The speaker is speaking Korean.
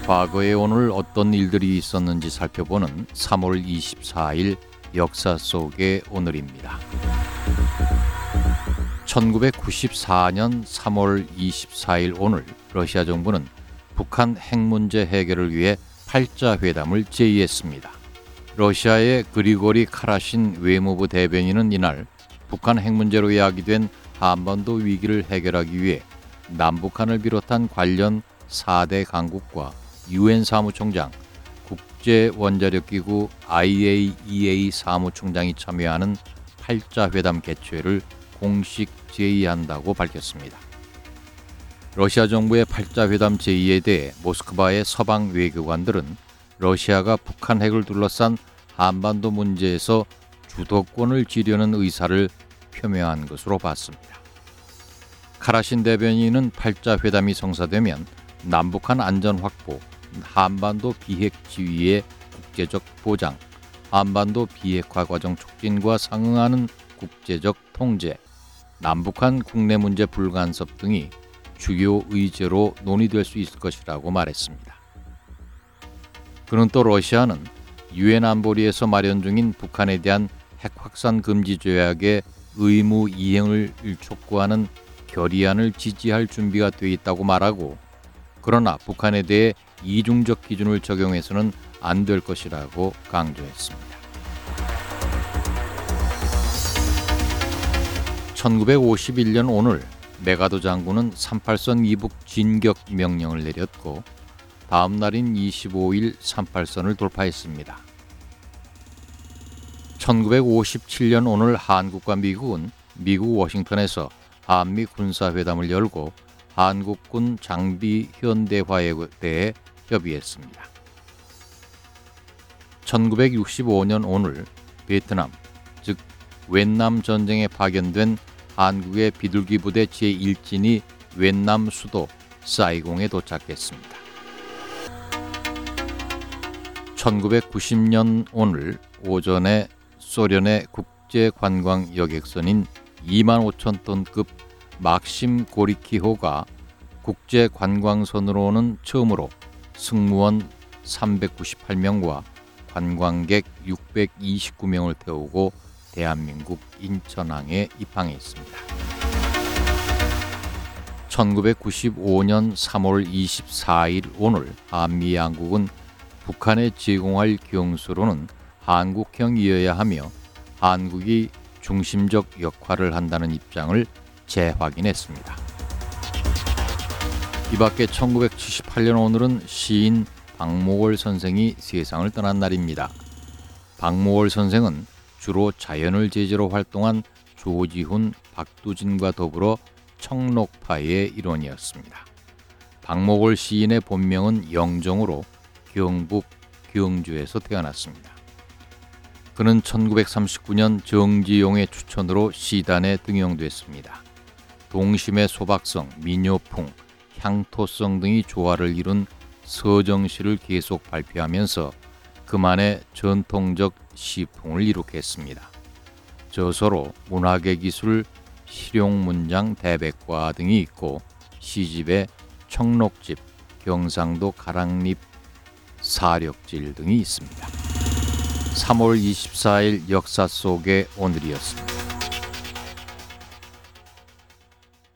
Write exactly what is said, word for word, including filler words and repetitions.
과거에 오늘 어떤 일들이 있었는지 살펴보는 삼월 이십사일 역사 속의 오늘입니다. 천구백구십사년 삼월 이십사일 오늘 러시아 정부는 북한 핵 문제 해결을 위해 팔자 회담을 제의했습니다. 러시아의 그리고리 카라신 외무부 대변인은 이날 북한 핵 문제로 야기된 한반도 위기를 해결하기 위해 남북한을 비롯한 관련 사 대 강국과 유엔 사무총장, 국제원자력기구 아이에이이에이 사무총장이 참여하는 팔자 회담 개최를 공식 제의한다고 밝혔습니다. 러시아 정부의 팔자 회담 제의에 대해 모스크바의 서방 외교관들은 러시아가 북한 핵을 둘러싼 한반도 문제에서 주도권을 쥐려는 의사를 표명한 것으로 봤습니다. 카라신 대변인은 팔자 회담이 성사되면 남북한 안전 확보, 한반도 비핵 지위의 국제적 보장, 한반도 비핵화 과정 촉진과 상응하는 국제적 통제, 남북한 국내 문제 불간섭 등이 주요 의제로 논의될 수 있을 것이라고 말했습니다. 그는 또 러시아는 유엔 안보리에서 마련 중인 북한에 대한 핵 확산 금지 조약의 의무 이행을 촉구하는 결의안을 지지할 준비가 돼 있다고 말하고, 그러나 북한에 대해 이중적 기준을 적용해서는 안 될 것이라고 강조했습니다. 천구백오십일년 오늘 메가도 장군은 삼팔선 이북 진격 명령을 내렸고 다음 날인 이십오일 삼팔선을 돌파했습니다. 천구백오십칠년 오늘 한국과 미국은 미국 워싱턴에서 한미 군사회담을 열고 한국군 장비 현대화에 대해 협의했습니다. 천구백육십오년 오늘 베트남, 즉 웬남 전쟁에 파견된 한국의 비둘기 부대 제일 진이 웬남 수도 사이공에 도착했습니다. 천구백구십년 오늘 오전에 소련의 국제관광 여객선인 이만 오천 톤급 막심 고리키호가 국제관광선으로는 처음으로 승무원 삼백구십팔명과 관광객 육백이십구명을 태우고 대한민국 인천항에 입항했습니다. 천구백구십오년 삼월 이십사일 오늘 한미 양국은 북한에 제공할 경수로는 한국형이어야 하며 한국이 중심적 역할을 한다는 입장을 재확인했습니다. 이 밖에 천구백칠십팔년 오늘은 시인 박목월 선생이 세상을 떠난 날입니다. 박목월 선생은 주로 자연을 제재로 활동한 조지훈, 박두진과 더불어 청록파의 일원이었습니다. 박목월 시인의 본명은 영정으로 경북 경주에서 태어났습니다. 그는 천구백삼십구년 정지용의 추천으로 시단에 등용됐습니다. 동심의 소박성, 민요풍, 향토성 등이 조화를 이룬 서정시를 계속 발표하면서 그만의 전통적 시풍을 이룩했습니다. 저서로 문학의 기술, 실용문장 대백과 등이 있고 시집에 청록집, 경상도 가랑립, 사력질 등이 있습니다. 삼월 이십사일 역사 속의 오늘이었습니다.